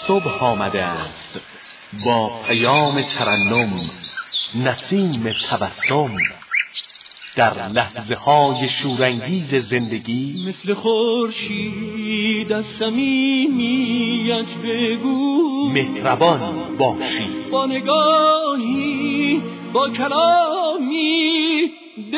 صبح آمده است با پیام ترنم، نسیم تبسم. در لحظه های شورانگیز زندگی مثل خورشید از صمیمیت بگو، مهربان باشی، با نگاهی با کلامی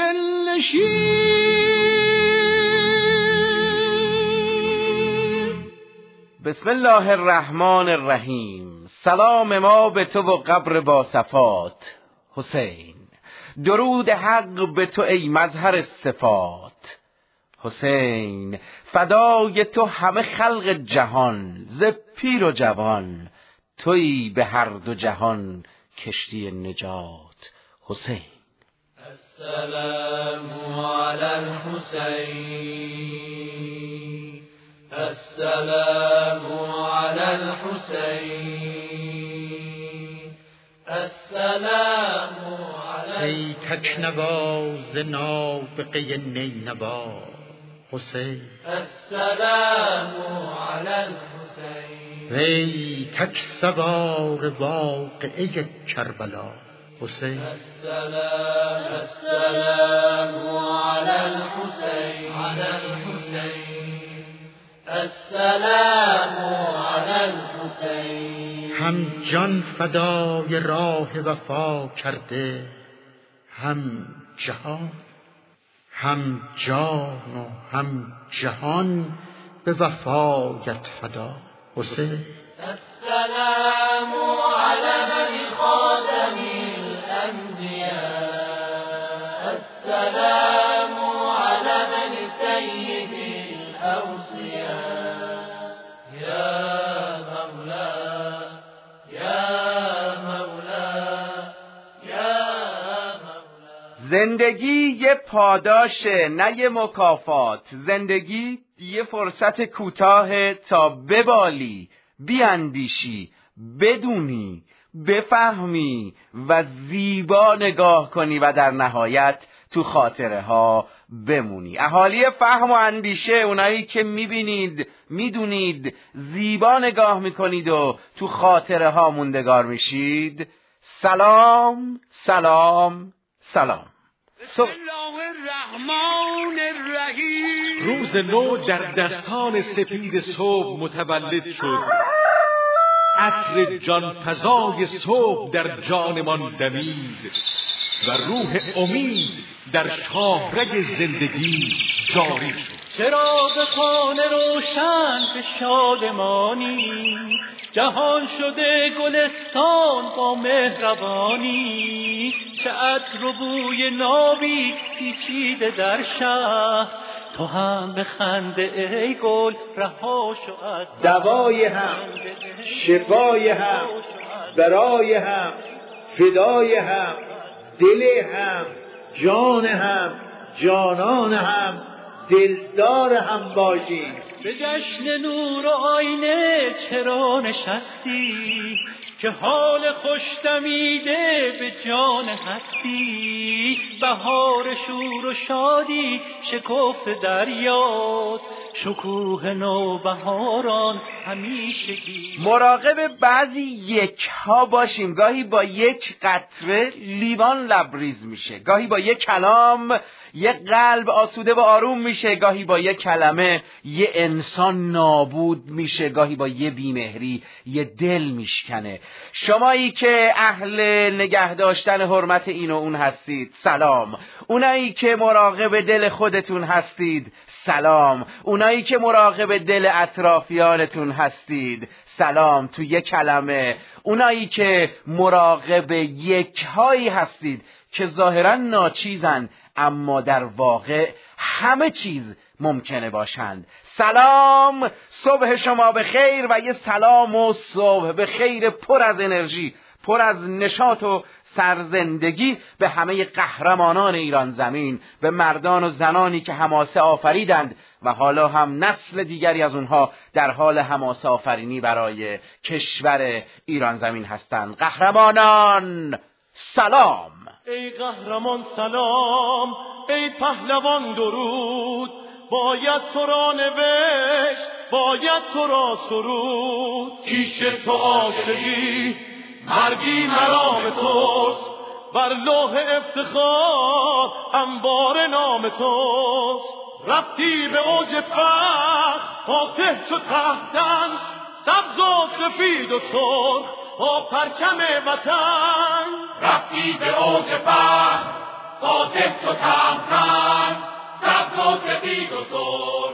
دلنشین. بسم الله الرحمن الرحیم. سلام ما به تو و قبر با صفات حسین. درود حق به تو ای مظهر صفات حسین. فدای تو همه خلق جهان، ز پیر و جوان تویی به هر دو جهان کشتی نجات حسین. السلام علی الحسین، السلام علی الحسین، السلام علی. ای تکنواز نابغه نینوا حسین، السلام علی الحسین. ای تک سوار واقعه کربلا حسین، السلام علی الحسین، علی الحسین، السلام علی الحسین. هم جان فدای راه وفا کرده، هم جهان، هم جان و هم جهان به وفایت فدا حسین. السلام علی من خادم الانبیاء، السلام علی من سید الاوصیاء. یا مولا یا مولا یا مولا. زندگی یه پاداشه، نه یه مکافات. زندگی یه فرصت کوتاه تا ببالی، بیاندیشی، بدونی، بفهمی و زیبا نگاه کنی و در نهایت تو خاطره ها بمونی. اهالی فهم و اندیشه، اونایی که میبینید، میدونید، زیبا نگاه میکنید و تو خاطره ها موندگار میشید، سلام سلام سلام. بسم الله الرحمن الرحیم. روز نو در دستان سپید صبح متولد شد. عطر جان فزای صبح در جانمان دمید و روح امید در شاهرگ زندگی جاری شد. چراغ خانه روشن به شادمانی، جهان شده گلستان با مهربانی. چه عطر و بوی نابی پیچیده در شهر، تو هم به خنده ای گل رها شو از دوای هم، شفای هم، برای هم، فدای هم، دل هم، جان هم، جانان هم، دلدار هم باشیم. به جشن نور و آینه چرا نشستی، که حال خوش دمیده به جان هستی. بهار شور و شادی شکفت دریات، شکوه نوبهاران همیشگی. مراقب بعضی یک ها باشیم. گاهی با یک قطره لیوان لبریز میشه، گاهی با یک کلام یک قلب آسوده و آروم میشه، گاهی با یک کلمه یه انسان نابود میشه، گاهی با یه بیمهری یه دل میشکنه. شمایی که اهل نگه داشتن حرمت این و اون هستید، سلام. اونایی که مراقب دل خودتون هستید، سلام. اونایی که مراقب دل اطرافیانتون هستید، سلام. تو یک کلمه اونایی که مراقب یکهایی هستید که ظاهرا ناچیزن اما در واقع همه چیز ممکنه باشند، سلام. صبح شما به خیر و یه سلام و صبح به خیر پر از انرژی، پر از نشاط و سرزندگی به همه قهرمانان ایران زمین، به مردان و زنانی که حماسه آفریدند و حالا هم نسل دیگری از اونها در حال حماسه آفرینی برای کشور ایران زمین هستند. قهرمانان سلام. ای قهرمان سلام، ای پهلوان درود. باید تو را نوشت باید تو را سرود. پیش تو عاشقی مرگی مرام توست، بر لوح افتخار انبار نام توست. رفتی به اوج فخر فاتح چو تهتن، سبز و سفید و سرخ با پرچم وطن. رفتی به اوج فخر فاتح چو تهتن، سبز و سفید و سرخ.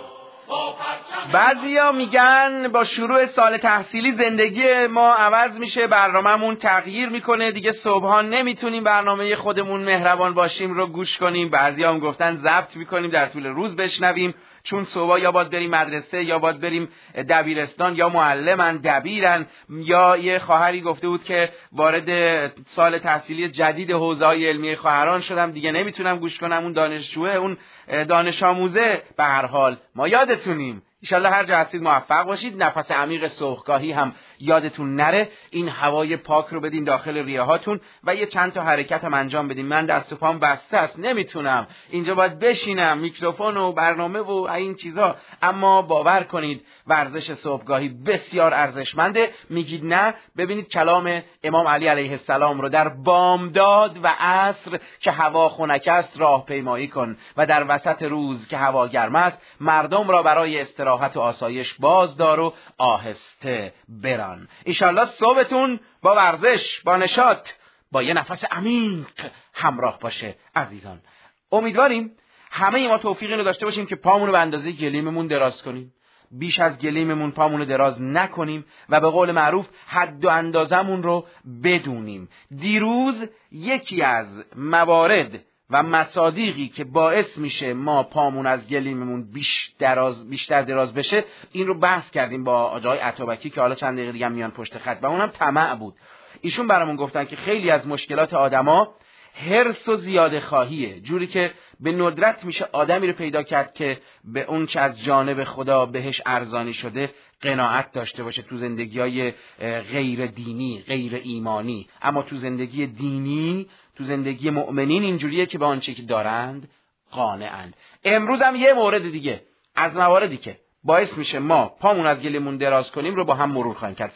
بعضیا میگن با شروع سال تحصیلی زندگی ما عوض میشه، برنامه‌مون تغییر میکنه، دیگه صبحا نمیتونیم برنامه خودمون مهربان باشیم رو گوش کنیم. بعضیا هم گفتن ضبط میکنیم در طول روز بشنویم، چون صبح یا باید بریم مدرسه یا باید بریم دبیرستان یا معلمن دبیرن. یا یه خواهری گفته بود که وارد سال تحصیلی جدید حوزه‌های علمی خواهران شدم، دیگه نمیتونم گوش کنم، اون دانشجوه، اون دانش آموزه. به هر حال ما یادتونیم، انشالله هر جا هستید موفق باشید. نفس عمیق صبحگاهی هم یادتون نره، این هوای پاک رو بدین داخل ریه هاتون و یه چند تا حرکت هم انجام بدین. من دست و پام بسته است، نمیتونم اینجا باید بشینم، میکروفون و برنامه و این چیزا. اما باور کنید ورزش صبحگاهی بسیار ارزشمنده. میگید نه؟ ببینید کلام امام علی علیه السلام رو در بامداد و عصر که هوا خنک است راهپیمایی کن و در وسط روز که هوا گرم است مردم را برای استراحت و آسایش بازدار و آهسته بران. انشالله صبحتون با ورزش، با نشاط، با یه نفس عمیق همراه باشه. عزیزان امیدواریم همه ما توفیق اینو داشته باشیم که پامونو به اندازه گلیممون دراز کنیم، بیش از گلیممون پامونو دراز نکنیم و به قول معروف حد و اندازمون رو بدونیم. دیروز یکی از موارد و مصادیقی که باعث میشه ما پامون از گلیممون بیشتر دراز بشه، این رو بحث کردیم با آقای عطابکی که حالا چند دقیقه دیگه میان پشت خط و اونم طمع بود. ایشون برامون گفتن که خیلی از مشکلات آدما حرص و زیاده خواهیه، جوری که به ندرت میشه آدمی رو پیدا کرد که به اون چه از جانب خدا بهش ارزانی شده قناعت داشته باشه تو زندگی‌های غیر دینی، غیر ایمانی. اما تو زندگی دینی، تو زندگی مؤمنین اینجوریه که به آنچه که دارند قانعند. امروز هم یه مورد دیگه از مواردی که باعث میشه ما پامون از گلیمون دراز کنیم رو با هم مرور خواهیم کرد.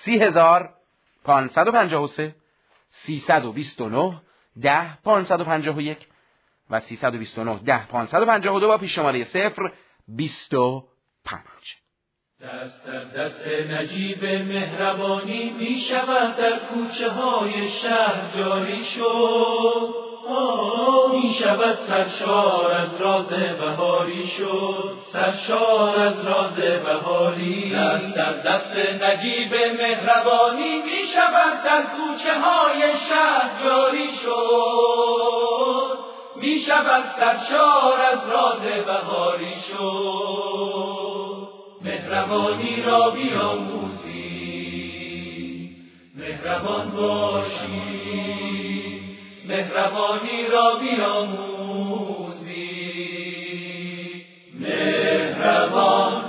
30553 329 10551 و 329 10552 با پیش شماره 025. دست در دست نجیب مهربانی می شود در کوچه های شهر جاری شد، می شود سرشار از راز بهاری شد، سرشار از راز بهاری. دست در دست نجیب مهربانی می شود در کوچه های شهر جاری شد، می شود سرشار از راز بهاری شد. مهربانی را بیاموزی، مهربان باشی، مهربانی را بیاموزی، مهربان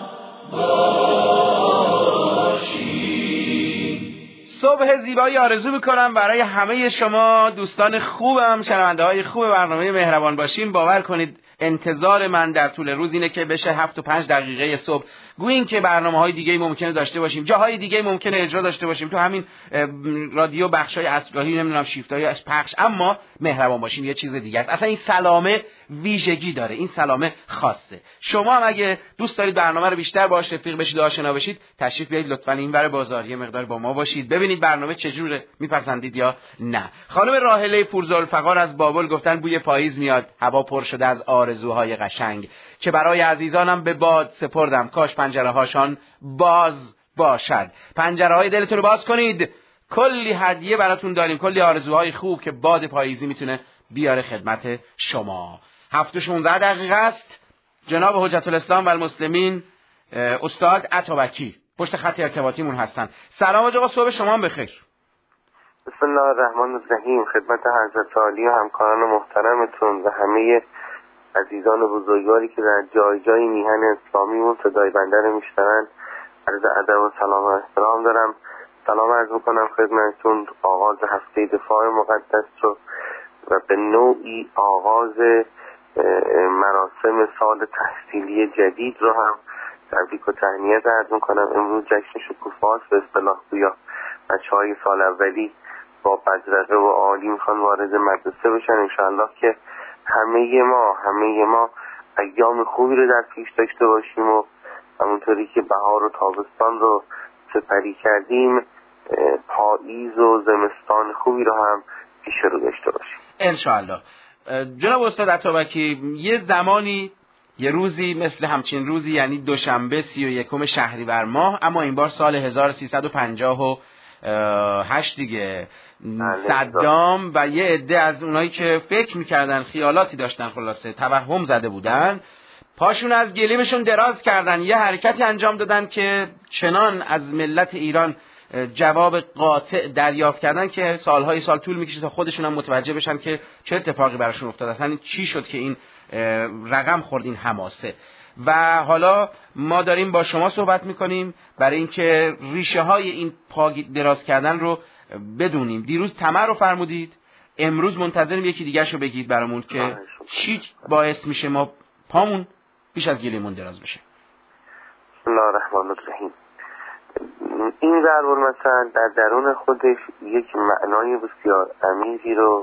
باشی. صبح زیبایی آرزو میکنم برای همه شما دوستان خوبم، شنونده های خوب برنامه مهربان باشیم. باور کنید انتظار من در طول روز اینه که بشه 7 و 5 دقیقه صبح. گویین که برنامه‌های دیگه ممکنه داشته باشیم، جاهای دیگه ممکنه اجرا داشته باشیم، تو همین رادیو بخشای اصلاحی نمیدونم شیفتای پخش، اما مهربان باشیم یه چیز دیگه است. اصلا این سلامه ویژگی داره، این سلامه خاصه. شما هم اگه دوست دارید برنامه رو بیشتر باهاش رفیق بشید و آشنا بشید، تشریف بیارید لطفاً اینور بازار یه مقدار با ما باشید، ببینید برنامه چجوره، میپسندید یا نه. خانم راحله پورذوالفقار از بابل گفتن بوی پاییز میاد، هوا پر شده از آرزوهای قشنگ که برای عزیزانم به باد سپردم، کاش پنجره هاشان باز باشد. پنجره های دلتون رو باز کنید، کلی هدیه براتون داریم، کلی آرزوهای خوب که باد پاییزی میتونه بیاره خدمت شما. 7:16 دقیقه است. جناب حجت الاسلام و المسلمین استاد عطابکی پشت خط ارتباطیمون هستن. سلام آقا، صبح شما هم بخیر. بسم الله الرحمن الرحیم. خدمت حضرت عالی و همکاران محترمتون و همه عزیزان و بزرگواری که در جای جای میهن اسلامیمون صدای بنده رو میشنون عرض ادب و سلام و احترام دارم. سلام عرض میکنم خدمتتون. آغاز هفته دفاع مقدس رو و به نوعی آغاز مراسم سال تحصیلی جدید رو هم تبریک و تهنیت عرض میکنم. امروز جشن شکوفاست به اصطلاح گویا بچه‌های سال اولی با بدرقه و عالی میخوان وارد مدرسه بشن. انشاءالله که همه ما ایام خوبی رو در پیش داشته باشیم و همونطوری که بهار و تابستان رو سپری کردیم پاییز و زمستان خوبی رو هم پیش رو داشته باشیم انشاءالله. جناب استاد عطابکی، یه زمانی یه روزی مثل همچین روزی، یعنی دوشنبه 31 شهریور ماه، اما این بار سال 1358 دیگه، صدام و یه عده از اونایی که فکر میکردن خیالاتی داشتن، خلاصه توهم زده بودن، پاشون از گلیمشون دراز کردن، یه حرکتی انجام دادن که چنان از ملت ایران جواب قاطع دریافت کردن که سالهای سال طول میکشه تا خودشون هم متوجه بشن که چه اتفاقی براشون افتاد، اصلا چی شد که این رقم خورد این حماسه. و حالا ما داریم با شما صحبت میکنیم برای اینکه ریشه های این پا دراز کردن رو بدونیم. دیروز تمر رو فرمودید، امروز منتظریم یکی دیگرش رو بگید برامون که چی باعث میشه ما پامون بیش از گلیمون دراز بشه. بسم الله الرحمن الرحیم. این ضرب المثل در درون خودش یک معنای بسیار عمیقی رو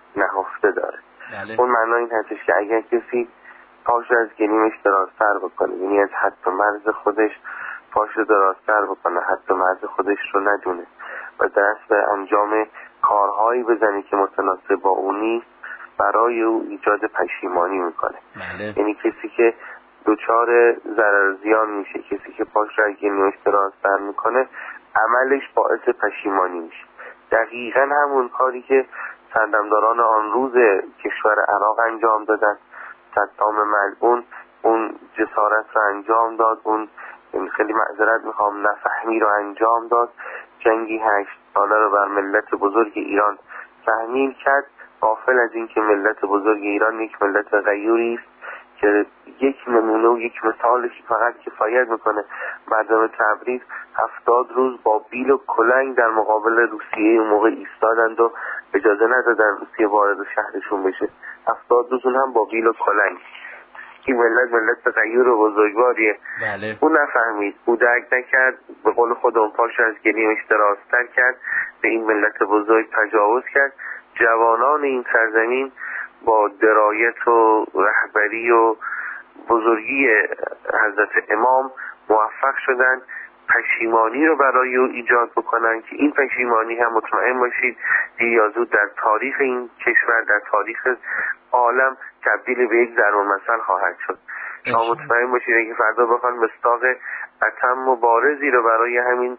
نهفته داره. بله. اون معنای این هستش که اگر کسی پاش از گلیمش درازتر بکنه، یعنی از حد و مرز خودش پاش رو درازتر بکنه، حد و مرز خودش رو ندونه و دست به انجام کارهایی بزنه که متناسب با اون نیست، برای او ایجاد پشیمانی میکنه. بله. یعنی کسی که دچار ضرر زیان میشه، کسی که پاش رو از گلیمش درازتر میکنه، عملش باعث پشیمانی میشه. دقیقاً همون کاری که سردمداران آن روز کشور عراق انجام دادن. صدام ملعون اون جسارت رو انجام داد، اون خیلی معذرت میخوام نفهمی رو انجام داد، جنگی 8 ساله رو بر ملت بزرگ ایران تحمیل کرد، غافل از این که ملت بزرگ ایران یک ملت غیوری است که یک نمونه و یک مثالش فقط کفایت میکنه. مردم تبریز 70 روز با بیل و کلنگ در مقابل روسیه اون موقع ایستادند و اجازه ندادن روسیه وارد شهرشون بشه. 70 روز اون هم با بیل و کلنگ. این ملت غیور و بزرگواریه. بله. اون نفهمید، او درک نکرد، به قول خودمون پاش از گلیمش درازتر کرد، به این ملت بزرگ تجاوز کرد. جوانان این سرزمین با درایت و رهبری و بزرگی حضرت امام موفق شدن پشیمانی رو برای او ایجاد بکنن که این پشیمانی هم مطمئن باشید دیر یا زود در تاریخ این کشور، در تاریخ عالم تبدیل به یک ضرب المثل خواهد شد. شما مطمئن باشید که فردا بخوان مصداق اتم و بارزی رو برای همین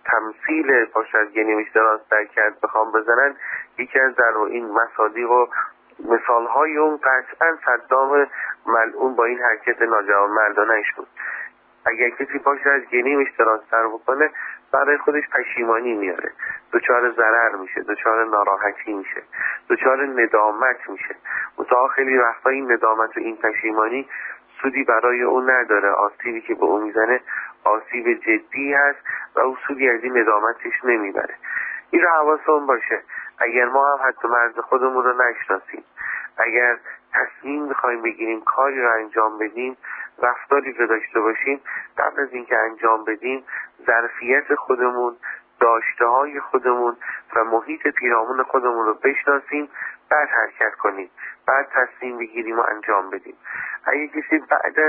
تمثیل پاش از گلیمش درازتر کرد بخوام بزنن، یکی از در این مصادیق و مثالهای اون قطعا صدام ملعون با این حرکت ناجوانمردانه‌اش بود. اگر کسی پاش از گلیمش درازتر بکنه برای خودش پشیمانی میاره، دچار ضرر میشه، دچار ناراحتی میشه، دچار ندامت میشه. متأ خیلی وقتا این ندامت و این پشیمانی سودی برای اون نداره، آسیبی که به اون میزنه آسیب جدی هست و اون سودی از این ندامتش نمیبره. این رو حواسمون باشه. اگر ما هم حتی مرز خودمون رو نشناسیم، اگر تصمیم میخوایم بگیریم، کاری رو انجام بدیم، رفتاری رو داشته باشیم، قبل از اینکه انجام بدیم ظرفیت خودمون، داشته‌های خودمون و محیط پیرامون خودمون رو بشناسیم، بعد حرکت کنیم، بعد تصمیم بگیریم و انجام بدیم. اگه کسی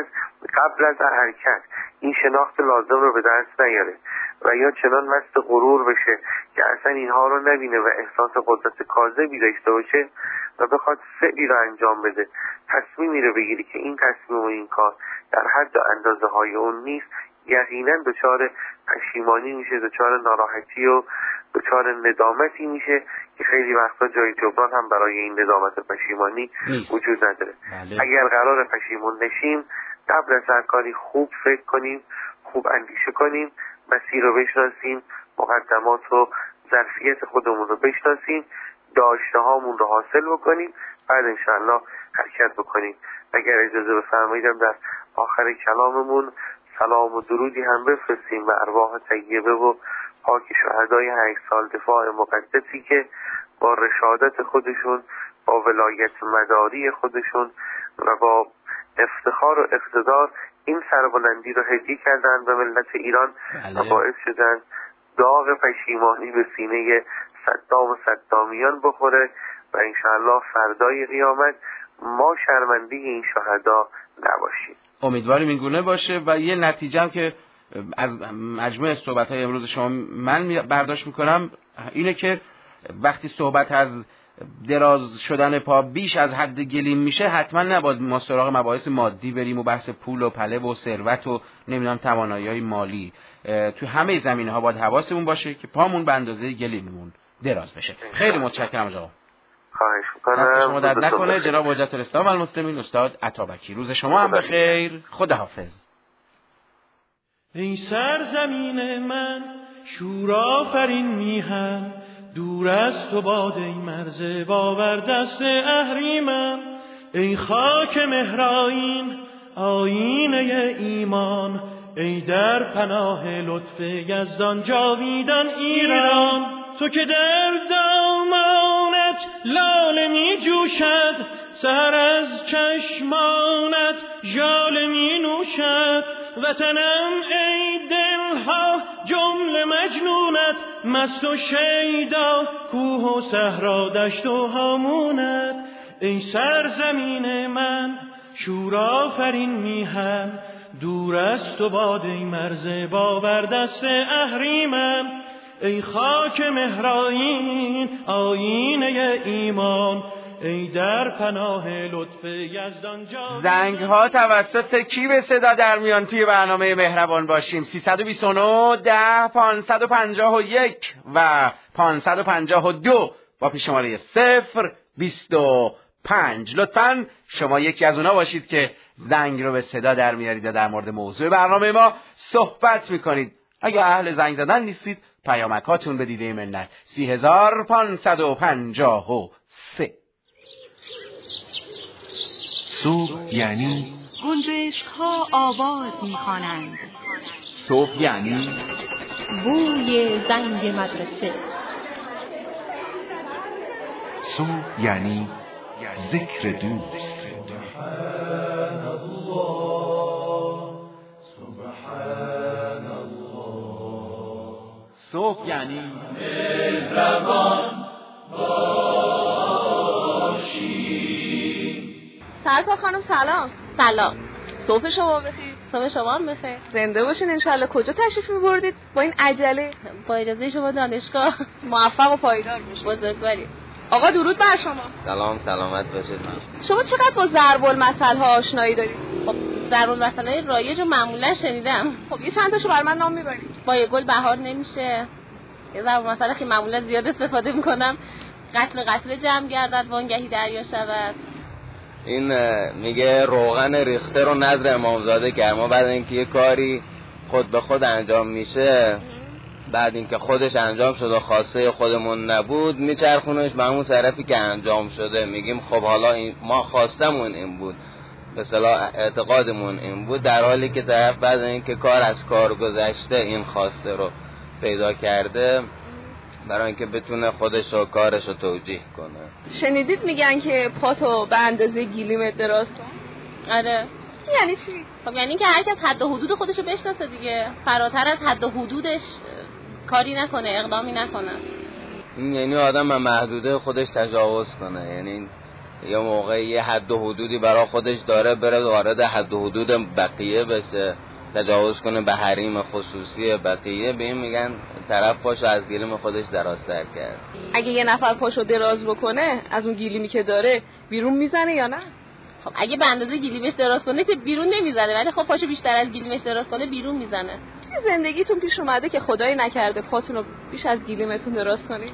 قبل از حرکت این شناخت لازم رو به دست نیاره و یا چنان مست غرور بشه که اصلا اینها رو نبینه و احساس قدرت کاذبی داشته باشه و بخواد فعلی رو انجام بده، تصمیمی رو بگیری که این تصمیم و این کار در حد و اندازه های اون نیست، یقینا دچار پشیمانی میشه، دچار ناراحتی و دچار ندامتی میشه که خیلی وقتا جای جبران هم برای این ندامت و پشیمانی وجود نداره. بله. اگر قرار پشیمون نشیم، قبل از هر کاری خوب فکر کنیم، خوب اندیشه کنیم، مسیر رو بشناسیم، مقدمات و ظرفیت خودمون رو بشناسیم، داشته هامون رو حاصل بکنیم، بعد انشاءالله حرکت بکنیم. اگر اجازه بفرماییدم در آخر کلاممون سلام و درودی هم بفرستیم به ارواح طیبه و پاک شهدای 8 سال دفاع مقدسی که با رشادت خودشون، با ولایت مداری خودشون و با افتخار و اقتدار این سربلندی رو هدیه کردن به ملت ایران و باعث شدن داغ پشیمانی به سینه صدام و صدامیان بخوره و انشاءالله فردای قیامت ما شرمنده این شهدا نباشیم. امیدواریم این گونه باشه و یه نتیجه هم که از مجموع صحبت‌های امروز شما من برداشت میکنم اینه که وقتی صحبت از دراز شدن پا بیش از حد گلیم میشه حتما نباید ما سراغ مباحث مادی بریم و بحث پول و پله و ثروت و نمیدونم توانایی‌های مالی. تو همه زمینه‌ها باید حواسمون باشه که پامون به اندازه گلیممون دراز بشه. خیلی متشکرم آقا. خواهش می‌کنم. شما درد نکنه جناب حجت الاسلام و المسلمین استاد عطابکی. روز شما هم بخیر. خداحافظ. ای سرزمین من شور آفرین میهن، دور از تو باد ای مرز باور دست اهریمن. ای خاک مهرآیین آیینه ایمان، ای در پناه لطف یزدان جاویدان ایران. تو که در دامانت لاله می جوشد، سحر از چشمانت ژاله می نوشد. وطنم ای دلها جمله مجنونت، مست و شیدا کوه و صحرا دشت و هامونت. ای سرزمین من شور آفرین میهن، دور از تو باد ای مرز باور دست اهریمن. ای خاک مهرآیین آیینه ایمان، ای در پناه لطف یزدان جان. زنگ ها توسط کی به صدا در میان توی برنامه مهربان باشیم؟ 329 10 551 و 552 با پیشماره 025. لطفاً شما یکی از اونا باشید که زنگ رو به صدا در میارید و در مورد موضوع برنامه ما صحبت میکنید. اگه اهل زنگ زدن نیستید پیامکاتون به دیده منت. 3553. صبح یعنی گنجشک‌ها آواز می‌خوانند. صبح یعنی بوی زنگ مدرسه. صبح یعنی ذکر دوست. صبح یعنی مهربان باشی. سرکار خانم سلام. سلام. صبح شما بخیر. صبح شما هم بخیر. زنده باشین انشالله. کجا تشریف می‌بردید با این عجله؟ با اجازه شما دانشگاه. موفق و پایدار باشید. بزرگواری. آقا درود بر شما. سلام، سلامت باشید. شما چقدر با ضرب المثل ها آشنایی دارید؟ خب ضرب المثل رایج و معمولا شنیدم. خب یه چند تاشو بر من نام میبرید. با یه گل بهار نمیشه. یه ضرب المثل که معمولا زیاد استفاده میکنم، قتل جمع گردد وانگهی دریا شود. این میگه روغن ریخته رو نظر امامزاده کرد. ما بعد اینکه یه کاری خود به خود انجام میشه، بعد اینکه خودش انجام شد و خواسته خودمون نبود، میچرخونش به همون طرفی که انجام شده. میگیم خب حالا ما خواستمون این بود، به اصطلاح اعتقادمون این بود، در حالی که طرف بعد اینکه کار از کار گذشته این خواسته رو پیدا کرده برای اینکه بتونه خودش و کارش رو توجیه کنه. شنیدید میگن که پاتو به اندازه گیلیمت دراز کن؟ آره. یعنی چی؟ خب یعنی که هر کس حد و حدود خودش رو بشناسه دیگه، فراتر از حد و حدودش کاری نکنه، اقدامی نکنه. یعنی آدم به محدوده خودش تجاوز کنه، یعنی یه موقعی یه حد و حدودی برای خودش داره بره وارد حد و حدود بقیه بشه، تجاوز کنه به حریم خصوصی بقیه. به این میگن طرف پاشو از گلیم خودش درازتر کرد. اگه یه نفر پاشو دراز بکنه از اون گلیمی که داره بیرون میزنه یا نه؟ خب اگه به اندازه گلیمش دراز کنه که بیرون نمیزنه، ولی خب پاشو بیشتر از گلیمش دراز کنه بیرون میزنه. چی زندگیتون پیش اومده که خدایی نکرده پاتون رو بیش از گلیمتون دراز کنید؟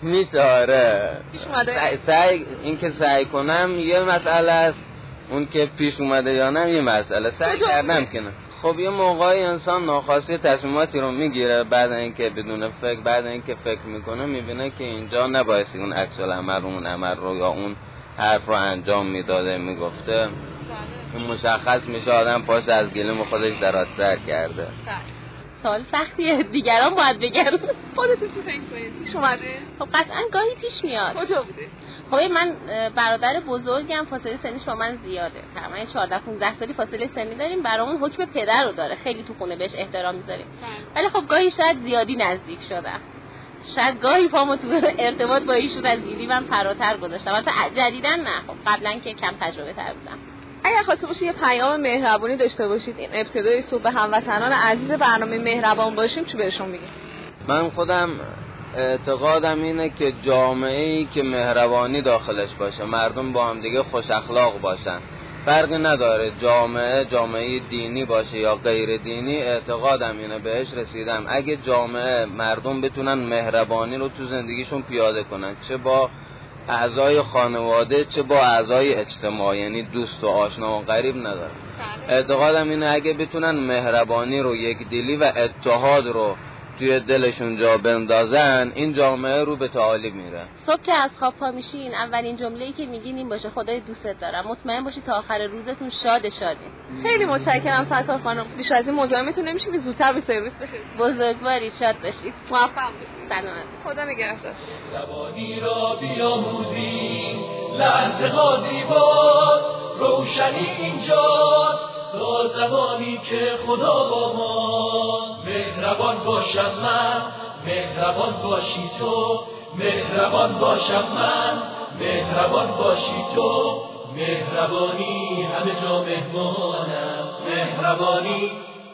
میتاره. پیش اومده؟ سعی کنم یه مسئله است، اون که پیش اومده یا نه یه مسئله. سعی کردم که نه. خب یه موقعی انسان ناخواسته تصمیماتی رو میگیره، بعد اینکه بدون فکر، بعد اینکه فکر میکنه میبینه که اینجا نبایستی اون عکس العمل رو، اون عمل رو یا اون حرف رو انجام میداده، میگفته. اون مشخص میشه آدم پاش از گلیم خودش درازتر کرده. سوال سختیه، دیگران باید بگن. خودتون چی فکر کنید؟ پیش اومده؟ خب قطعا گاهی پیش میاد. کجا بوده؟ خب من برادر بزرگم فاصله سنیش با من زیاده، تقریبا 14-15 سالی فاصله سنی داریم. برامون حکم پدر رو داره، خیلی تو خونه بهش احترام میذاریم. ولی خب گاهی شاید زیادی نزدیک شدم، شاید گاهی پامو تو ارتباط با ایشون از گیریمم فراتر گذاشتم. البته جدیداً نه، خب قبلا که کم تجربه تر بودم. اگر خواسته باشید یه پیام مهربونی داشته باشید این ابتدای صبح به هموطنان عزیز برنامه مهربان باشیم، چی بهشون میگید؟ من خودم اعتقادم اینه که جامعه‌ای که مهربانی داخلش باشه، مردم با هم دیگه خوش اخلاق باشن، فرقی نداره جامعه دینی باشه یا غیر دینی، اعتقادم اینه، بهش رسیدم. اگه جامعه مردم بتونن مهربانی رو تو زندگیشون پیاده کنن، چه با اعضای خانواده چه با اعضای اجتماع، یعنی دوست و آشنا و غریب نداره، اعتقادم اینه اگه بتونن مهربانی رو، یکدلی و اتحاد رو توی دلشون جا بندازن، این جامعه رو به تعالی میره. صبح که از خواب پا میشین اولین جمله‌ای که میگین این باشه خدای دوستت دارم. مطمئن باشید تا آخر روزتون شادین. خیلی متشکرم ستار خانم. بیش از این مزاحمتون نمیشه که زودتر به سرویس برسید. بزرگوارید، شاد باشید. موفق باشید. سلامت. خدا نگهدار. زبانی را بیاموزیم، لحظه ها زیباست، روشنی اینجاست، تا زمانی که خدا با ما. مهربان باشم من، مهربان باشی تو، مهربان باشم من، مهربان باشی تو. مهربانی همه جا مهمان است، مهربانی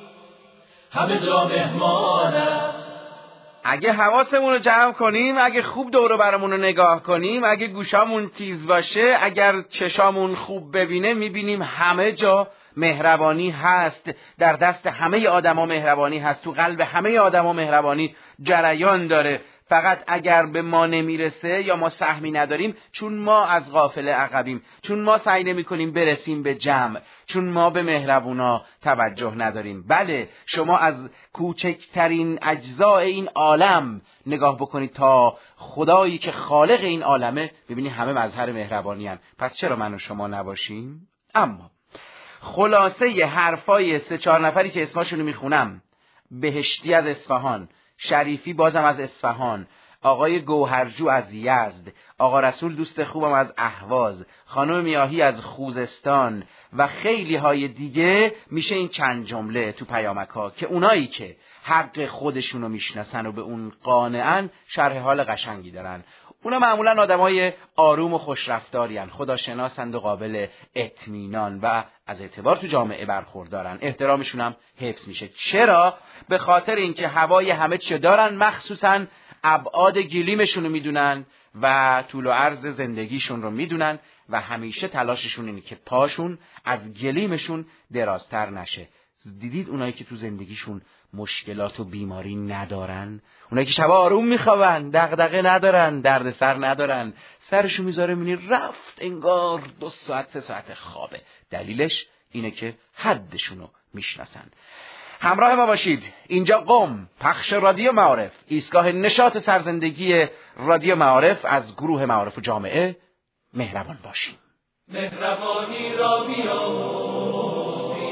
همه جا مهمان است. اگه حواسمون رو جمع کنیم، اگه خوب دور و برمون رو نگاه کنیم، اگه گوشامون تیز باشه، اگر چشامون خوب ببینه، میبینیم همه جا مهربانی هست. در دست همه آدما مهربانی هست، تو قلب همه آدما مهربانی جریان داره. فقط اگر به ما نمیرسه یا ما سهمی نداریم، چون ما از غافله عقبیم، چون ما سعی نمی‌کنیم برسیم به جمع، چون ما به مهربونا توجه نداریم. بله، شما از کوچکترین اجزاء این عالم نگاه بکنید تا خدایی که خالق این عالمه، ببینید همه مظهر مهربانی هستند. پس چرا من و شما نباشیم؟ اما خلاصه حرفای 3-4 نفری که اسمشونو میخونم، بهشتی از اصفهان، شریفی بازم از اصفهان، آقای گوهرجو از یزد، آقا رسول دوست خوبم از اهواز، خانم میاهی از خوزستان و خیلی های دیگه، میشه این چند جمله تو پیامک ها که اونایی که حق خودشونو میشناسن و به اون قانعن شرح حال قشنگی دارن. اونا معمولا آدمای آروم و خوشرفتاری هستند، خداشناسند و قابل اطمینان و از اعتبار تو جامعه برخوردارن. احترامشون هم حفظ میشه. چرا؟ به خاطر اینکه هوای همه چی دارن، مخصوصا ابعاد گلیمشون رو میدونن و طول و عرض زندگیشون رو میدونن و همیشه تلاششون اینه که پاشون از گلیمشون درازتر نشه. دیدید اونایی که تو زندگیشون مشکلات و بیماری ندارن، اونایی که شب آروم میخوابن، دغدغه ندارن، دردسر ندارن، سرشو میذاره میبینی رفت انگار 2 ساعت 3 ساعت خوابه. دلیلش اینه که حدشونو میشناسن. همراه ما باشید. اینجا قم، پخش رادیو معارف، ایستگاه نشاط سرزندگی رادیو معارف از گروه معارف و جامعه. مهربان باشیم. مهربانی را بیاموزیم،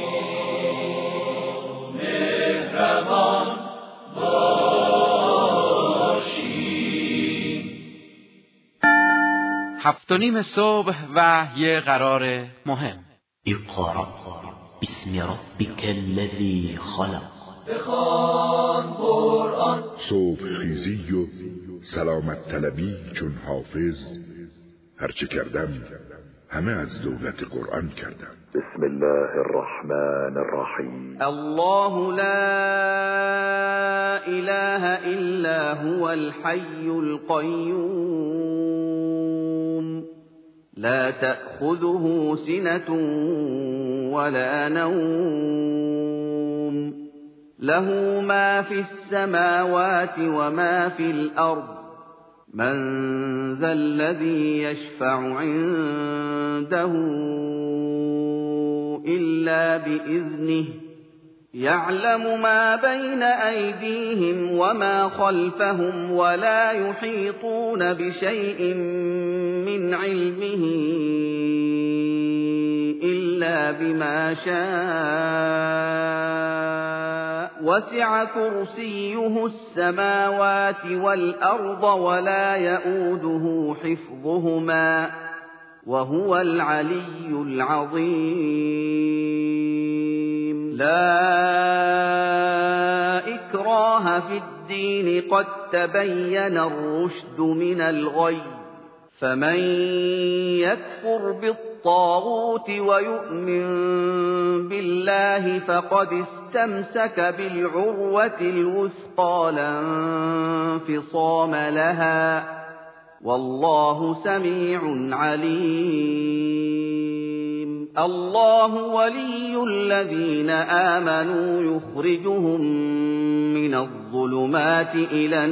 مهربان باشیم. 7:30 صبح و یه قرار مهم. اقرأ باسم ربک الذی خلق. بخوان قرآن. صبح خیزی و سلامت طلبی چون حافظ، هرچه کردم همه از دولت قرآن کردم. بسم الله الرحمن الرحیم. الله لا اله الا هو الحي القيوم لا تأخذه سنة ولا نوم له ما في السماوات وما في الأرض من ذا الذي يشفع عنده إلا بإذنه يعلم ما بين أيديهم وما خلفهم ولا يحيطون بشيء من علمه إلا بما شاء وسع كرسيه السماوات والأرض ولا يؤوده حفظهما وهو العلي العظيم لا إكراه في الدين قد تبين الرشد من الغي فمن يكفر بالطاغوت ويؤمن بالله فقد استمسك بالعروة الوثقى لا انفصام لها والله سميع عليم الله ولي الذين آمنوا يخرجهم من الظلمات إلى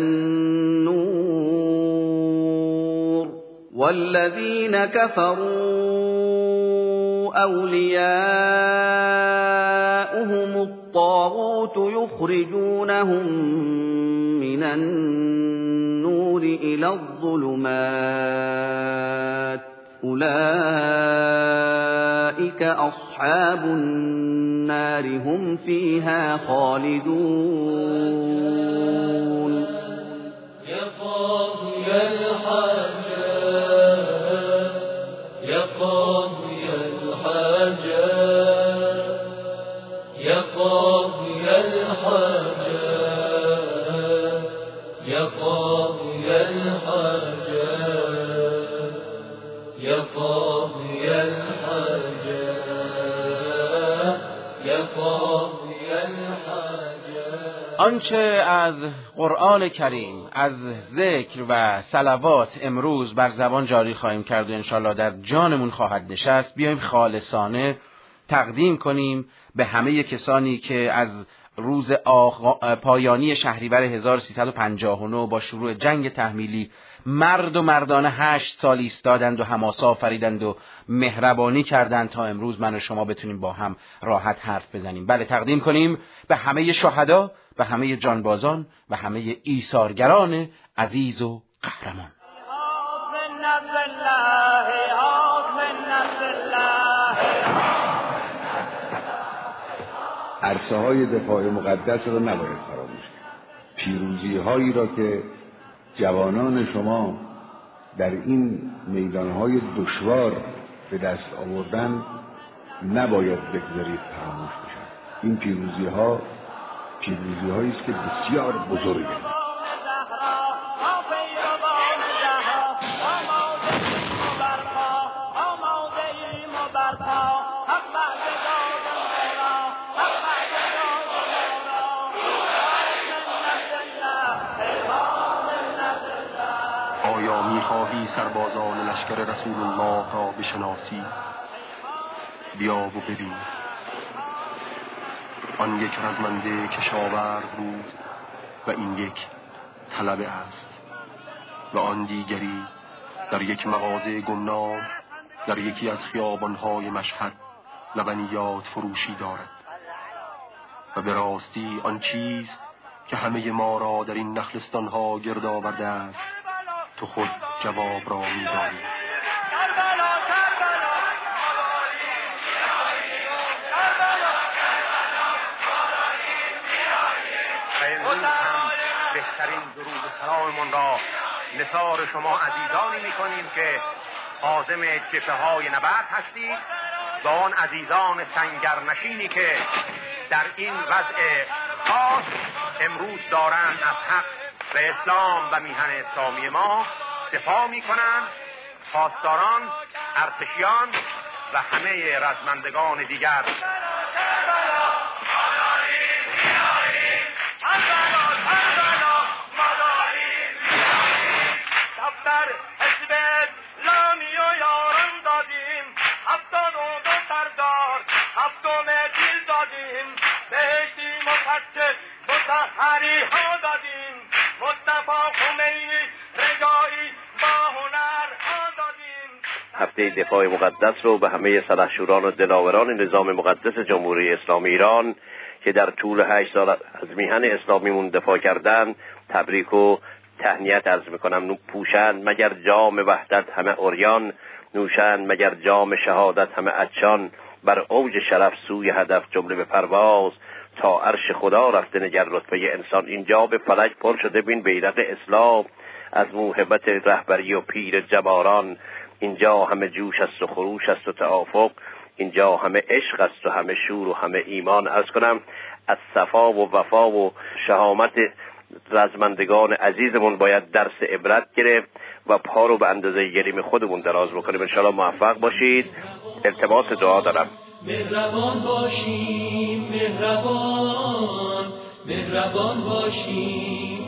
النور والذين كفروا أولياؤهم الطاغوت يخرجونهم من النور إلى الظلمات أولئك أصحاب النار هم فيها خالدون يا قاضي الحاجات يا قاضي الحاجات يا قاضي الحاجات يا قاضي الحاجات يا قاضي الحاجات يا قاضي الحاجات. آنچه از قرآن کریم، از ذکر و صلوات امروز بر زبان جاری خواهیم کرد و انشالله در جانمون خواهد نشست، بیایم خالصانه تقدیم کنیم به همه کسانی که از روز پایانی شهریور 1359 با شروع جنگ تحمیلی مرد و مردانه 8 سال ایستادند و حماسه آفریدند و مهربانی کردند تا امروز من و شما بتونیم با هم راحت حرف بزنیم. بله، تقدیم کنیم به همه شهدا، به همه جانبازان و همه ایثارگران عزیز و قهرمان. عرصه های دفاع مقدس را نباید فراموش کرد. پیروزی هایی را که جوانان شما در این میدان های دشوار به دست آوردن نباید بگذارید فراموش بشن. این پیروزی هایی است که بسیار بزرگه. آیا می‌خواهی سربازان لشکر رسول الله را بشناسی؟ بیا و ببین. آن یک رزمنده کشاورز بود و این یک طلبه است و آن دیگری در یک مغازه گمنام در یکی از خیابان‌های مشهد لبنیات فروشی دارد و به راستی آن چیست که همه ما را در این نخلستان‌ها گرد آورده است تو خود جواب را می‌دانی. بهترین درود سلاممون را نثار شما عزیزانی می‌کنیم که عازم جبهه‌های نبرد هستید با آن عزیزان سنگرنشینی که در این وضع خاص امروز دارند از حق و اسلام و میهن اسلامی ما دفاع می‌کنند. پاسداران، ارتشیان و همه رزمندگان دیگر. هفته دفاع مقدس رو به همه سلحشوران و دلاوران نظام مقدس جمهوری اسلامی ایران که در طول 8 سال از میهن اسلامیمون دفاع کردن تبریک و تهنیت عرض میکنم. پوشند مگر جام وحدت همه عریان، نوشند مگر جام شهادت همه عطشان، بر اوج شرف سوی هدف جمله به پرواز، تا عرش خدا رفته نگر رتبه انسان، اینجا به فلک پر شده بین بیرق اسلام، از موهبت رهبری و پیر جباران، اینجا همه جوش است و خروش است و توافق، اینجا همه عشق است و همه شور و همه ایمان. عرض کنم از صفا و وفا و شهامت رزمندگان عزیزمون باید درس عبرت گرفت و پا رو به اندازه گریم خودمون دراز بکنیم. انشاءالله موفق باشید. التماس دعا دارم. مهربان باشیم مهربان، مهربان باشیم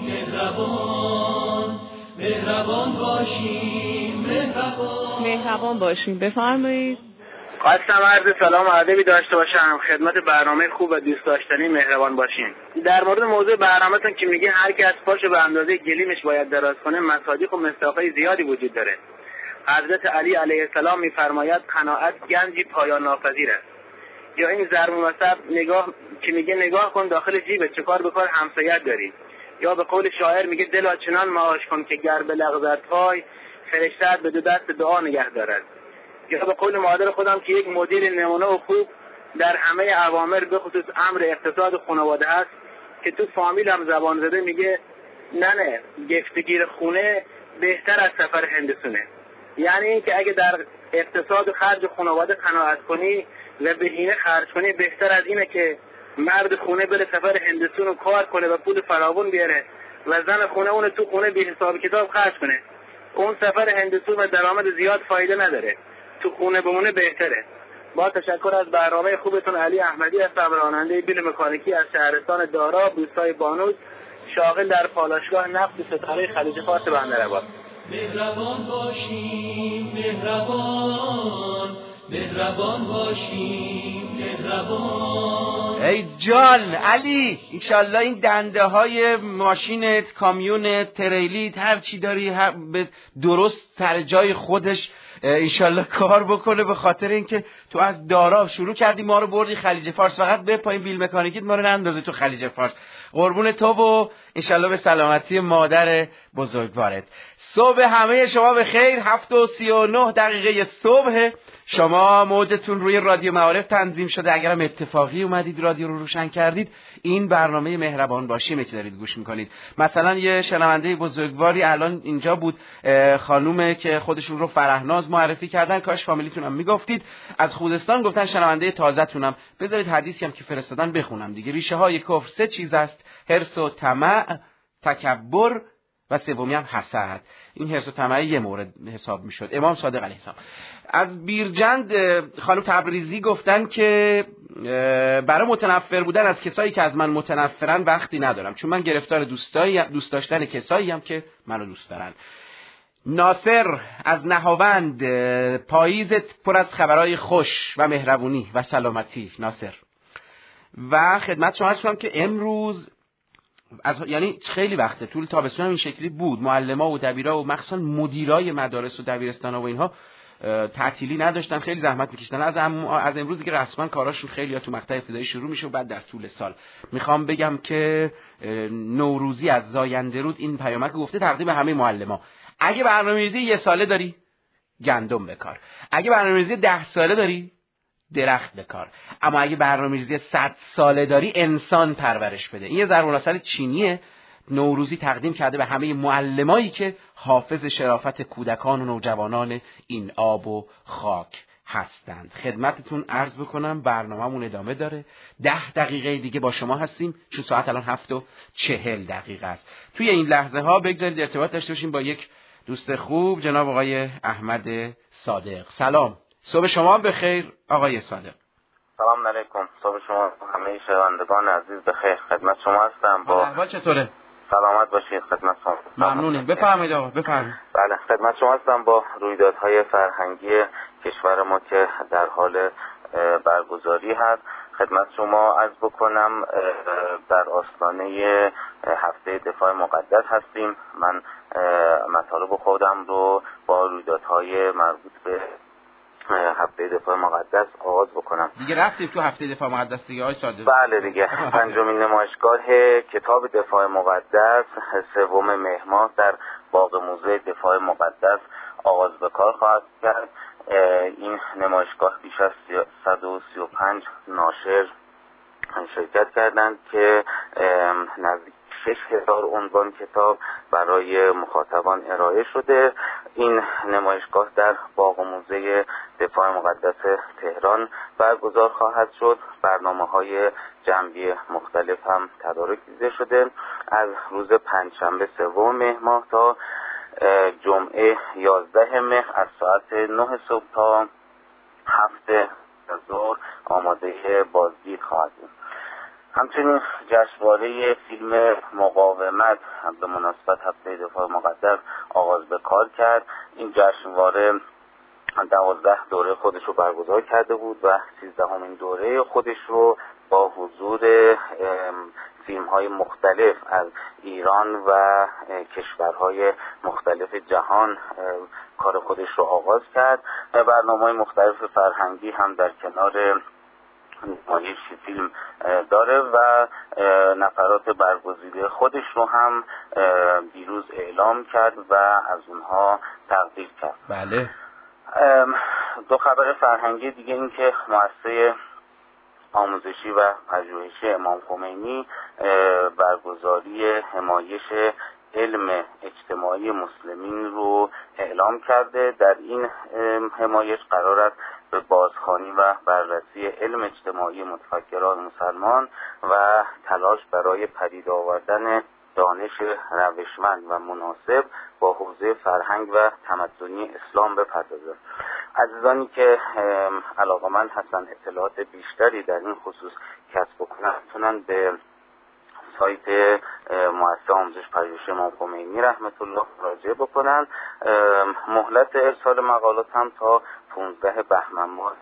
مهربان، مهربان باشیم مهربان، مهربان باشیم. بفرمایید. خواستم عرض سلام و ادبی داشته باشم خدمت برنامه خوب و دوست داشتنی مهربان باشیم. در مورد موضوع برنامه‌تون که میگه هر کی از پاشو به اندازه گلیمش باید دراز کنه، مصادیق و مصداقای زیادی وجود داره. حضرت علی علیه السلام میفرماید قناعت گنجی پایان ناپذیر است. یا این ضرب المثل نگاه که میگه نگاه کن داخل جیبت چه کار به کار همسایت داری. یا به قول شاعر میگه دلا چنان معاش کن که گر به لغزت پای، فرشته به دو دست دعا نگه دارد. یا به قول مادر خودم که یک مدیر نمونه و خوب در همه اوامر به خصوص امر اقتصاد خانواده هست، که تو فامیل هم زبان زده میگه نه گفتگیر خونه بهتر از سفر هندسونه. یعنی این که اگه در اقتصاد خرج خانواده قناعت کنی و بهینه خرج کنی، بهتر از اینه که مرد خونه بره سفر هندسون و کار کنه و پول فراوون بیاره و زن خونه اون تو خونه بی حساب کتاب خرج کنه. اون سفر هندسون و درآمد زیاد فایده نداره، تو خونه بمونه بهتره. با تشکر از برنامه خوبتون. علی احمدی هستم، راننده بیل مکانیکی از شهرستان دارا، روستای بانوس، شاغل در پالایشگاه نفت ستاره خلیج فارس بندرعباس. مهربان باشیم مهربان، مهربان باشیم مهربان. ای جان علی، انشالله این دنده های ماشینت، کامیونت، تریلیت، هر چی داری به درست سر جای خودش انشالله کار بکنه، به خاطر اینکه تو از دارا شروع کردی ما رو بردی خلیج فارس. فقط به پایین بیل مکانیکیت ما رو نندازی تو خلیج فارس. قربون تو و انشالله به سلامتی مادر بزرگوارت. صبح همه شما به خیر. 7:39 صبح. شما موجتون روی رادیو معارف تنظیم شده. اگرم اتفاقی اومدید رادیو رو روشن کردید، این برنامه مهربان باشیم که دارید گوش میکنید. مثلا یه شنونده بزرگواری الان اینجا بود، خانومه که خودشون رو فرهناز معرفی کردن، کاش فامیلیتون هم میگفتید. از خوزستان گفتن شنونده تازه تونم. بذارید حدیثی هم که فرستادن بخونم دیگه. ریشه های کفر 3 چیز است: حرص و طمع، تکبر و سومی هم حسد. این حرص و طمع یه مورد حساب میشد. امام صادق علیه السلام. از بیرجند خانم تبریزی گفتن که برای متنفر بودن از کسایی که از من متنفرن وقتی ندارم، چون من گرفتار دوست داشتن کسایی هم که منو دوست دارن. ناصر از نهاوند، پاییزت پر از خبرهای خوش و مهربونی و سلامتی. ناصر. و خدمت شما عرض کنم که امروز یعنی خیلی وقته طول تابستون هم این شکلی بود، معلما و دبیرا و مخصوصا مدیرای مدارس و دبیرستانا و اینها تعطیلی نداشتن، خیلی زحمت میکشیدن. از امروزی که رسما کاراشون خیلی تو مقطع ابتدایی شروع میشه و بعد در طول سال. میخوام بگم که نوروزی از زاینده رود این پیامک گفته تقدیم همه معلما: اگه برنامه‌ریزی 1 ساله داری گندم بکار، اگه برنامه‌ریزی 10 ساله داری درخت بکار، اما اگه برنامه‌ریزی 100 ساله داری انسان پرورش بده. این یه ضرب المثل چینیه نوروزی تقدیم کرده به همه معلمایی که حافظ شرافت کودکان و نوجوانان این آب و خاک هستند. خدمتتون عرض بکنم برنامه‌مون ادامه داره. 10 دقیقه دیگه با شما هستیم، چون ساعت الان 7:40 است. توی این لحظه ها بگذارید ارتباط داشته باشیم با یک دوست خوب، جناب آقای احمد صادق. سلام، صبح شما بخیر آقای صادق. سلام علیکم، صبح شما همه شنوندگان عزیز بخیر. خدمت شما هستم. با احوال چطوره؟ سلامت باشید. خدمت شما. ممنونیم. بفرمایید آقا، بفرمایید. بله، خدمت شما هستم. با رویدادهای فرهنگی کشور ما که در حال برگزاری هست، خدمت شما عرض بکنم در آستانه هفته دفاع مقدس هستیم. من مطالب خودم رو با رویدادهای مربوط به هفته دفاع مقدس آغاز بکنم. دیگه رفتیم تو هفته دفاع مقدس دیگه آقای صادق. بله دیگه. 5مین نمایشگاه کتاب دفاع مقدس 3 مهر ماه در باغ موزه دفاع مقدس آغاز به کار خواهد کرد. این نمایشگاه بیش از 135 ناشر شرکت کردند که نزدیک 6000 عنوان کتاب برای مخاطبان ارائه شده. این نمایشگاه در باغ و موزه دفاع مقدس تهران برگزار خواهد شد. برنامه‌های جنبی مختلف هم تدارک دیده شده. از روز پنجشنبه 3 مهر ماه تا جمعه 11 مهر از ساعت 9 صبح تا 7 ظهر آماده بازدید خواهد بود. همچنین جشنواره فیلم مقاومت به مناسبت هفته دفاع مقدس آغاز به کار کرد. این جشنواره 12 دوره خودش رو برگزار کرده بود و 13مین دوره خودش رو با حضور فیلم‌های مختلف از ایران و کشورهای مختلف جهان کار خودش رو آغاز کرد. برنامه‌های مختلف فرهنگی هم در کنار نمایش فیلم داره و نفرات برگزیده خودش رو هم دیروز اعلام کرد و از اونها تقدیر کرد. بله. دو خبر فرهنگی دیگه این که مؤسسه آموزشی و پژوهشی امام خمینی برگزاری همایش علم اجتماعی مسلمین رو اعلام کرده. در این همایش قرار است به بازخوانی و بررسی علم اجتماعی متفکران مسلمان و تلاش برای پدید آوردن دانش روشمند و مناسب با حوزه فرهنگ و تمدنی اسلام بپردازد. عزیزانی که علاقه‌مند هستند اطلاعات بیشتری در این خصوص کسب بکنند میتونن به سایت مؤسسه آموزش پژوهشی امام خمینی رحمت الله مراجعه بکنن. مهلت ارسال مقالات هم تا 15 بهمن ماه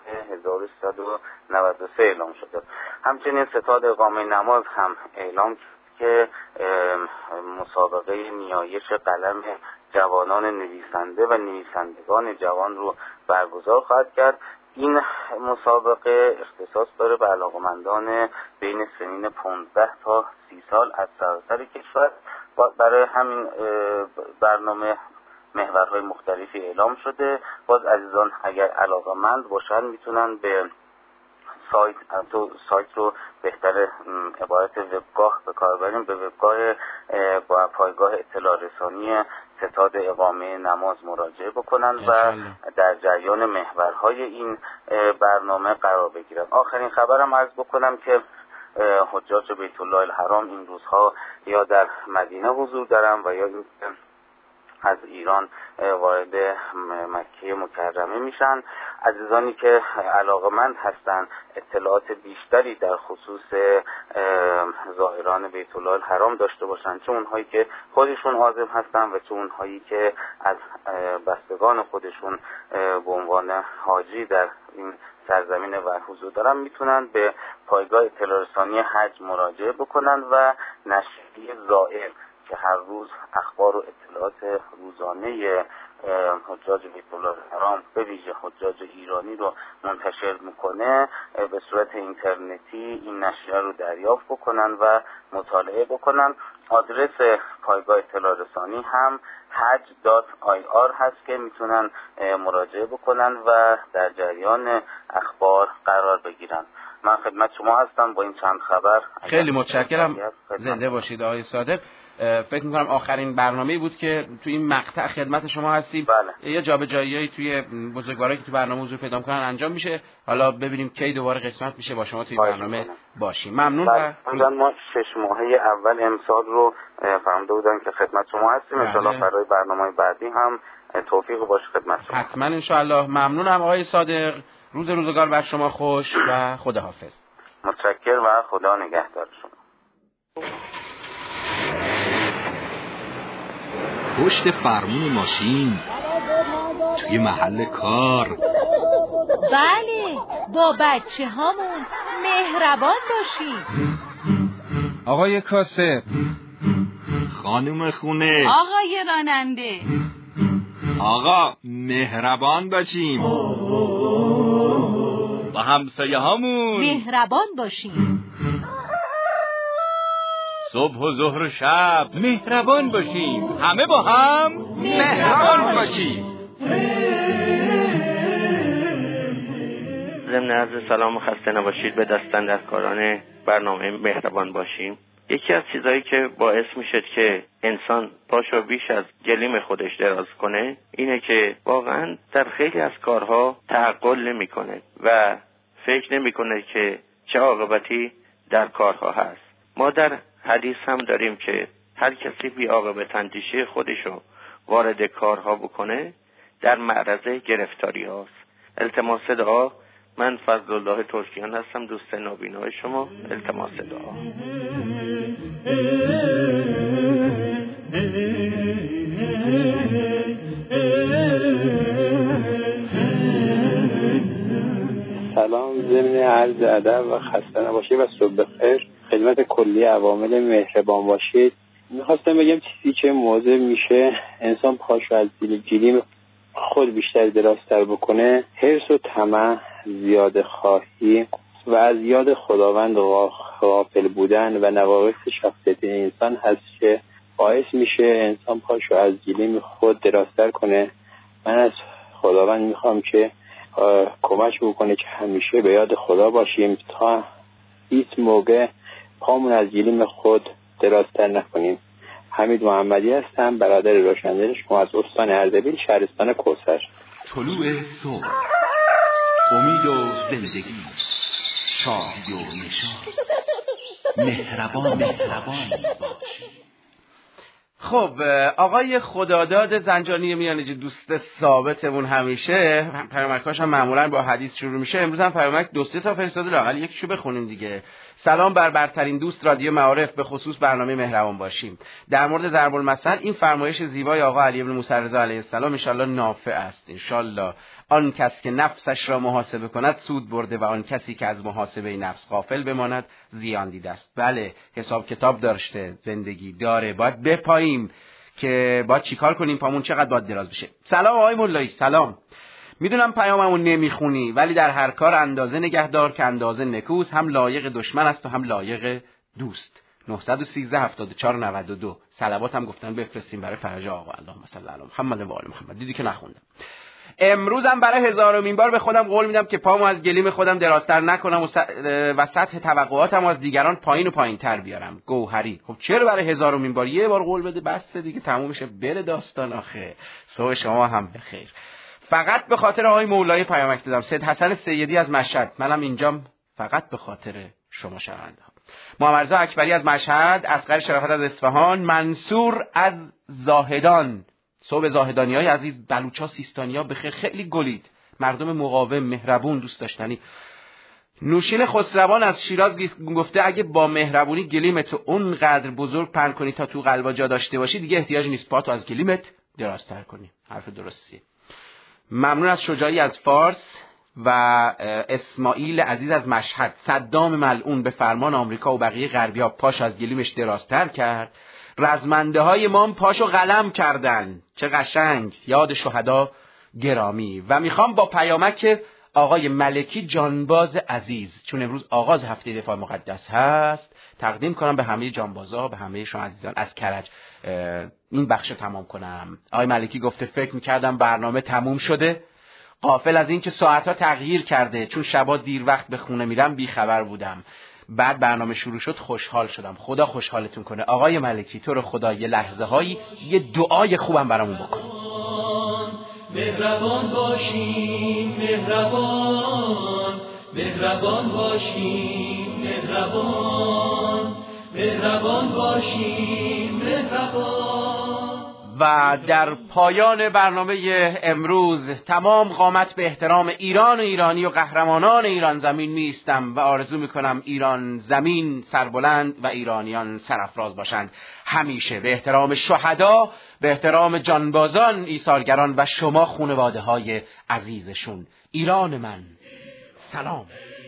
1393 اعلام شده. همچنین ستاد اقامه نماز هم اعلام که مسابقه نیایش قلم جوانان نویسنده و نویسندگان جوان رو برگزار خواهد کرد. این مسابقه اختصاص داره به علاقمندان بین سنین 15 تا 30 سال از سراسر کشور. برای همین برنامه محورهای مختلفی اعلام شده. باز عزیزان اگر علاقمند باشن میتونن به سایت رو بهتر عبارت وبگاه به کار بریم، به وبگاه با پایگاه اطلاع رسانی ستاد اقامه نماز مراجعه بکنن و در جریان محورهای این برنامه قرار بگیرن. آخرین خبرم عرض بکنم که حجاج بیت الله الحرام این روزها یا در مدینه حضور دارن و یا از ایران وارد مکه مکرمه میشن. عزیزانی که علاقمند هستند اطلاعات بیشتری در خصوص زائران بیت الله الحرام داشته باشند، چه اونهایی که خودشون عازم هستند و چه اونهایی که از بستگان خودشون به عنوان حاجی در این سرزمین و حضور دارن، میتونن به پایگاه اطلاع رسانی حج مراجعه بکنن و نشریه زائر که هر روز اخبار و اطلاعات روزانه حجاج بیت الله الحرام به ویژه حجاج ایرانی رو منتشر میکنه به صورت اینترنتی این نشریه رو دریافت بکنن و مطالعه بکنن. آدرس پایگاه اطلاع رسانی هم haj.ir هست که میتونن مراجعه بکنن و در جریان اخبار قرار بگیرن. من خدمت شما هستم با این چند خبر. خیلی متشکرم. زنده باشید آقای صادق. فکر میکنم آخرین برنامه‌ای بود که توی این مقطع خدمت شما هستیم. بله. یه جابجایی‌ای توی بزرگوارایی که تو برنامه حضور پیدا می‌کنن انجام میشه. حالا ببینیم کی دوباره قسمت میشه با شما توی برنامه باشیم. ممنون. و ما 6 ماهه اول امسال رو فرموده بودن که خدمت شما هستیم. ان شاءالله برای برنامه‌های بعدی هم توفیق باشه خدمت شما. حتما ان شاءالله. ممنونم آقای صادق. روزگار بر شما خوش و خداحافظ. متشکرم و خدا نگهدار شما. پشت فرمون ماشین توی محل کار. بله، با بچه هامون مهربان باشید. آقای کاسب، خانم خونه، آقای راننده، آقا مهربان باشیم. با همسایه هامون مهربان باشیم. صبح و ظهر و شب مهربان باشیم. همه با هم مهربان باشیم. ضمن عرض سلام و خسته نباشید به دستاندرکاران برنامه مهربان باشیم. یکی از چیزایی که باعث میشه که انسان پاشو بیش از گلیم خودش دراز کنه اینه که واقعا در خیلی از کارها تعقل نمیکنه و فکر نمیکنه که چه عاقبتی در کارها هست. ما در حدیث هم داریم که هر کسی بی عاقبت اندیشی خودشو وارد کارها بکنه در معرض گرفتاری هاست. التماس دعا. من فضل الله ترکیان هستم، دوست نابینای شما. التماس دعا. سلام، ضمن عرض ادب و خسته نباشید و صبح بخیر خدمت کلی عوامل مهربان باشید. میخواستم بگم چیزی که موضوع میشه انسان پاشو از گلیم خود بیشتر درازتر بکنه، حرص و طمع، زیاده خواهی و از یاد خداوند غافل بودن و نواقص شخصیت انسان هست که باعث میشه انسان پاشو از گلیم خود درازتر کنه. من از خداوند میخوام که کمک بکنه که همیشه به یاد خدا باشیم تا هیچ موقع پامون از گلیم خود درازتر نکنیم. حمید محمدی هستم، برادر روشندل شما، از استان اردبیل، شهرستان کوثر. طلوع صبح، امید و زندگی، شادی و نشاط، مهربان باشی. خب آقای خداداد زنجانی میانجی دوست ثابتمون همیشه پیامکاش هم معمولا با حدیث شروع میشه. امروز هم پیامک 2-3 تا فرستاده، لااقل یکیشو بخونیم دیگه. سلام بر برترین دوست رادیو معارف، به خصوص برنامه مهربان باشیم. در مورد ضرب المثل، این فرمایش زیبای آقا علی بن موسی رضا علیه السلام انشالله نافع است. انشالله آن کس که نفسش را محاسبه کند سود برده و آن کسی که از محاسبه نفس غافل بماند زیان دیده است. بله، حساب کتاب داشته، زندگی داره، باید بپاییم که باید چیکار کنیم، پامون چقدر باید دراز بشه. سلام آقای مولایی. سلام. میدونم پیاممو نمیخونی، ولی در هر کار اندازه نگهدار که اندازه نکوست، هم لایق دشمن است و هم لایق دوست. 913 74 92. صلوات هم گفتن بفرستیم برای فرج آقا. اللهم صل علی محمد و آل محمد. دیدی که نخوندم. امروزم برای 1000مین بار به خودم قول میدم که پامو از گلیم خودم درازتر نکنم و سطح توقعاتم از دیگران پایین و پایین‌تر بیارم. گوهری. خب چرا برای 1000مین بار یه بار قول بده بس دیگه تموم میشه، بره داستان. آخه صبح شما هم بخیر. فقط به خاطر آقای مولای پیامک دادم. سید حسن سیدی از مشهد. منم اینجام فقط به خاطر شما شنونده ها. محمد رضا اکبری از مشهد، اصغر شرافت از اصفهان، منصور از زاهدان. صبح زاهدانیای عزیز، بلوچا، سیستانیا بخیر، خیلی گلید، مردم مقاوم، مهربون، دوست داشتنی. نوشین خسروان از شیراز گفته اگه با مهربونی گلیمت اونقدر بزرگ پهن کنی تا تو قلبا جا داشته باشی، دیگه احتیاج نیست پاتو از گلیمت درازتر کنی. حرف درستیه. ممنون از شجاعی از فارس و اسماعیل عزیز از مشهد. صدام ملعون به فرمان آمریکا و بقیه غربی‌ها پاش از گلیمش درازتر کرد. رزمنده های ما پاشو قلم کردن. چه قشنگ، یاد شهدا گرامی. و میخوام با پیامک آقای ملکی جانباز عزیز، چون امروز آغاز هفته دفاع مقدس هست، تقدیم کنم به همه جانبازا، به همه شما عزیزان از کرج این بخش تمام کنم. آقای ملکی گفته فکر میکردم برنامه تموم شده، غافل از این که ساعتها تغییر کرده، چون شبا دیر وقت به خونه میرم بیخبر بودم. بعد برنامه شروع شد خوشحال شدم. خدا خوشحالتون کنه. آقای ملکی تو رو خدا یه لحظه هایی یه دعای خوبم برامون بکن. مهربان باشیم، مهربان، مهربان باشیم، مهربان، مهربان باشیم، مهربان. و در پایان برنامه امروز تمام قامت به احترام ایران و ایرانی و قهرمانان ایران زمین میستم و آرزو میکنم ایران زمین سربلند و ایرانیان سرافراز باشند همیشه. به احترام شهدا، به احترام جانبازان، ایثارگران و شما خانواده های عزیزشون. ایران من، سلام.